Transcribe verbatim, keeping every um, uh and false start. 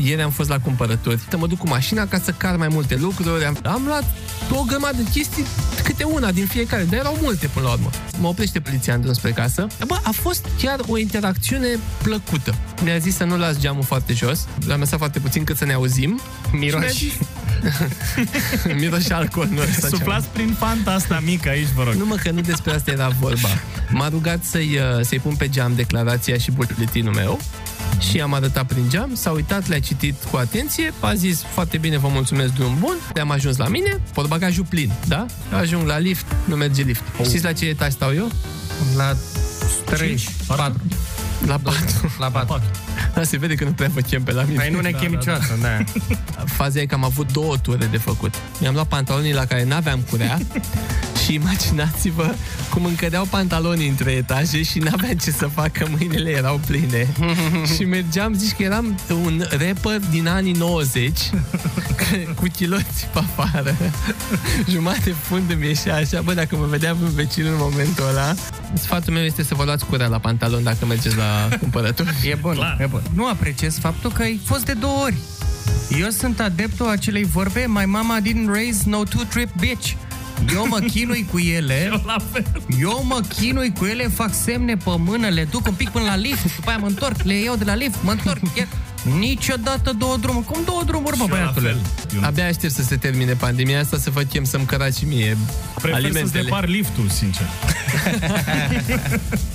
Ieri am fost la cumpărături. Mă duc cu mașina ca să car mai multe lucruri. Am, am luat o grămadă de chestii, câte una din fiecare, dar erau multe până la urmă. Mă oprește poliția în drum spre casă. Bă, a fost chiar o interacțiune plăcută. Mi-a zis să nu las geamul foarte jos. L-am lăsat foarte puțin cât să ne auzim. Miroși. Miroși alcool. Nu Suflați prin fanta asta mică aici, vă rog. Nu mă, că nu despre asta era vorba. M-a rugat să-i, să-i pun pe geam declarația și buletinul meu și am arătat prin geam, s-a uitat, le-a citit cu atenție, a zis foarte bine, vă mulțumesc, drum bun. Am ajuns la mine, portbagajul plin, da? Ajung la lift, nu merge lift. Oh. Știți la ce etaj stau eu? La trei, patru. La patru. La patru. Da, se vede că nu prea vă chem pe la mine. Păi nu ne chem da, niciodată, da. da. Faza e că am avut două ture de făcut. Mi-am luat pantalonii la care n-aveam curea și imaginați-vă cum încădeau pantalonii între etaje și n-aveam ce să fac, că mâinile erau pline. Și mergeam, zici că eram un rapper din anii nouăzeci cu chiloți pe afară. Jumate fund îmi ieșea așa. Bă, dacă mă vedea un vecin în momentul ăla, sfatul meu este să vă luați curea la pantalon dacă mergeți la cumpărături. E bun, e bun. Nu apreciez faptul că ai fost de două ori. Eu sunt adeptul acelei vorbe, my mama didn't raise no two-trip bitch. Eu mă chinui cu ele. Eu la fel. Eu mă chinui cu ele, fac semne pe mână, le duc un pic până la lift, după aia mă întorc, le iau de la lift, mă întorc. Niciodată două drumuri. Cum două drumuri, bă, băiatule? Abia aștept să se termine pandemia asta, să vă chem să-mi cărați și mie Prefer alimentele. Prefer să-ți depar liftul, sincer.